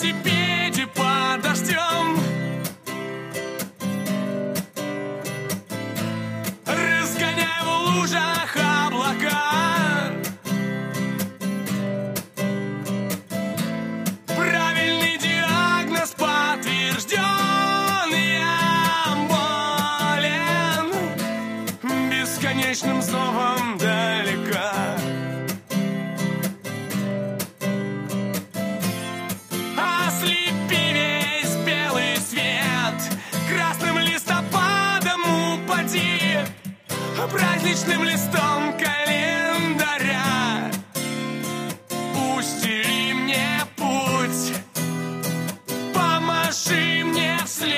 велосипеде под дождем. Разгоняю в лужах облака. Правильный диагноз подтвержден. Я болен бесконечным зовом далека. Ослепи весь белый свет, красным листопадом упади, праздничным листом календаря. Устели мне путь, помаши мне вслед.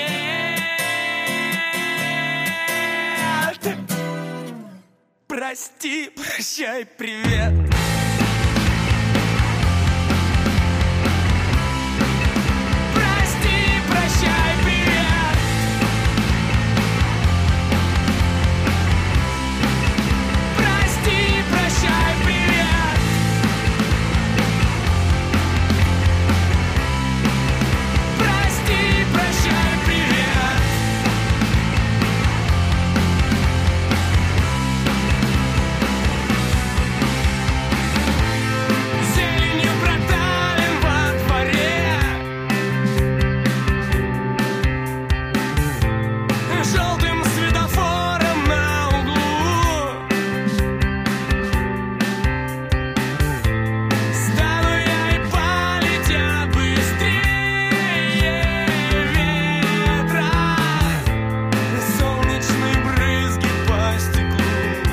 Прости, прощай, привет. Прости, прощай, привет. Прости, прощай, привет. Прости, прощай, привет. Зеленью протален во дворе, желтым светофором на углу. Стану я и полетят быстрее ветра солнечные брызги по стеклу.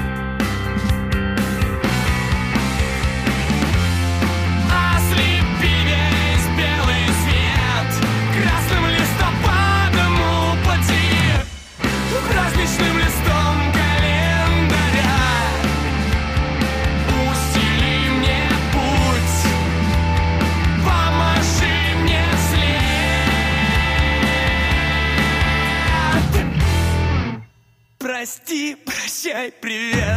Ослепи весь белый свет, красным листопадом упади, праздничным листом календаря. Устели мне путь, помаши мне вслед. Прости, прощай, привет.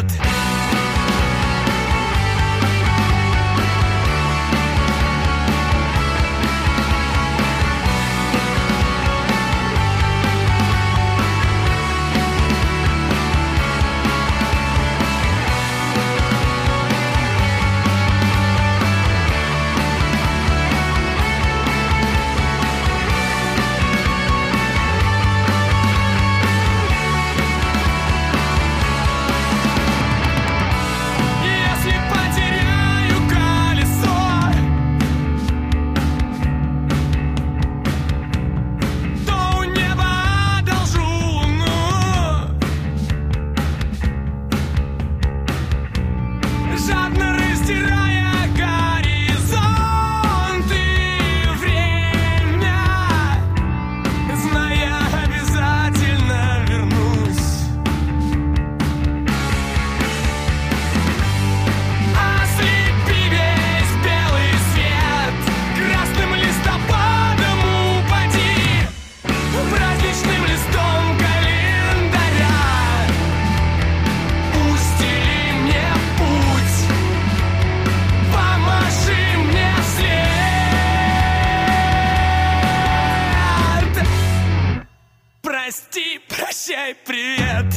Если потеряю колесо, то у неба одолжу луну. Жадно растирая горизонты, время, зная, обязательно вернусь. Ослепи весь белый свет, красным листопадом упади, праздничным листом календаря. Устели мне путь, помаши мне вслед. Прости, прощай, привет.